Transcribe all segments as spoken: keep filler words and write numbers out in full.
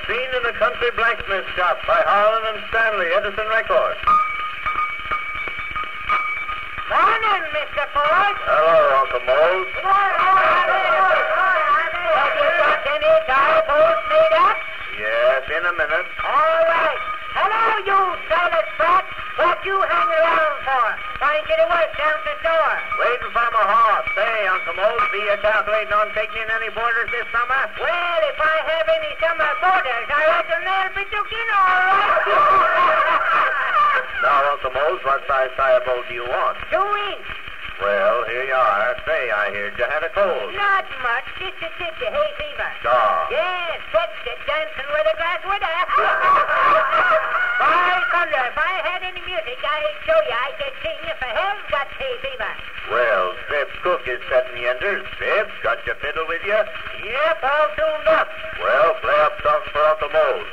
Scene in the country blacksmith shop by Harlan and Stanley, Edison Records. Morning, Mister Ford. Hello, Uncle Mose. Have you got any tire posts made up? Yes, in a minute. All right. Hello, you silent brat. What you hang around for? Find you to work down the door. Waiting for my horse. Say, Uncle Mose, be you calculating on taking in any boarders this summer? Well, if I have any summer boarders, I reckon they'll be took in all right. Now, Uncle Mose, what size tire boat do you want? Two inch. Well, here you are. Say, I heard you had a cold. Not much. Just a tip of hay fever. Shaw. Yes, fetched it dancing with a glass window. By thunder, if I had any music, I'd show you I could sing if I have got hay fever. Well, Zeb Cook is setting yonder. Zeb, got your fiddle with you? Yep, all tuned up. Well, play up something for Uncle Mose.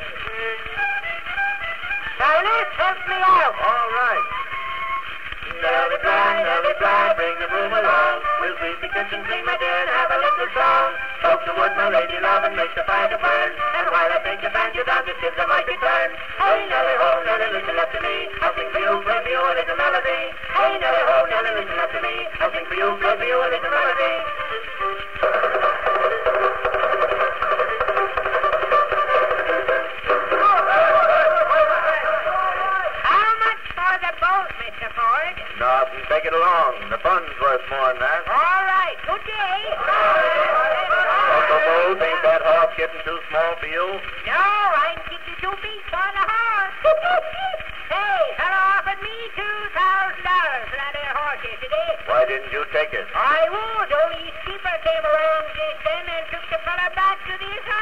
Silas, help me out. All right. Nelly Bly, Nelly Bly, bring the room along. We'll sweep the kitchen clean, my dear, and have a little song. Soak the wood, my lady love, and make the fire to burn. And while I take the banjo down, the tips I might return. Hey, Nelly, ho, Nelly, listen up to me. I'll sing for you, play for you a little melody. Hey, Nelly, ho, Nelly, listen up to me. I'll sing for you, play for you a little melody. Nothing. Take it along. The fun's worth more than that. All right. Good day. Uncle Mose, ain't that horse getting too small for you? No, I can get you two beats on the horse. Hey, fellow offered me two thousand dollars for that there horse yesterday. Why didn't you take it? I would, only his keeper came along just then and took the fella back to his